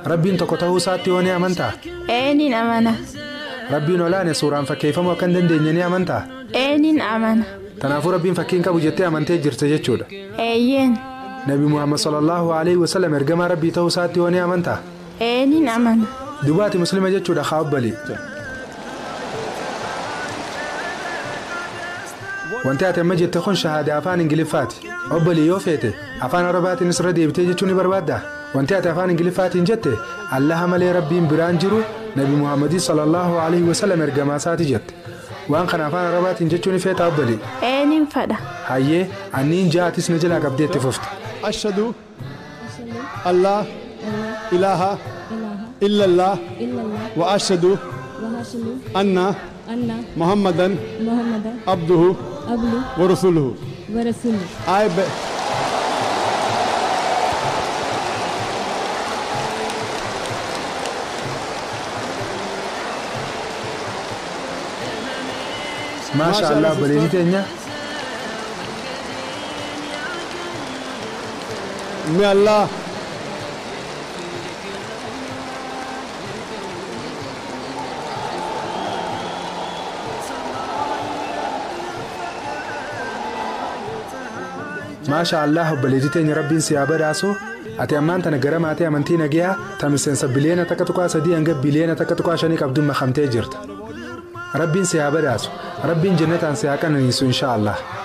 Rabbiin tokko ta'uu isaatti yoo ni amantaa? Nin amana. Rabbiin olaane suuraan fakkeeffamuu akka hin dandeenye ni amantaa? Nin amana. Kanaafuu Rabbiin fakkiin qabu jettee amantee jirte jechuudha. Eeyyeen. Nabi Muhammad sallallahu alaihi wasallam ergamaa Rabbii ta'uu isaatti yoo ni amantaa? Nin amana. Dubaati muslima jechuudha khaabbali. Wanti ati amma jette kun shahaadaa afaan Ingiliffaati. Obbolii yoo feete afaan Arabaatiin isirra deebitee jechuun ni barbaaddaa? Wanti ati afaan Ingiliffaatiin jette Allaha malee Rabbiin biraan jiru Nabi Muhammad sallallahu alaihi wasallam ergamaa isaati jette. Waan kana afaan Arabaatiin jechuun ni feeta obbolii? Nin fadha. Hayyee anniin ja'atis na jalaa qabdee itti fufte. Ashhadu Allah ilaha illallah wa ashhadu anna Muhammadan abduhu wa rasuluhu. Masha Allah boleh ditanya. May Allah Masha Allah boleh ditanya Rabbiin si abadaasu. Ati ammaan tana gara maatii amantii nagiyaa tamisensa biliyeena takka tuqaa sadii hanga biliyeena takka tuqaa shanii qabduun makamtee jirta. Rabbiin si abadaasu. Rabbiin jannataan si haa qananiisu insha Allah.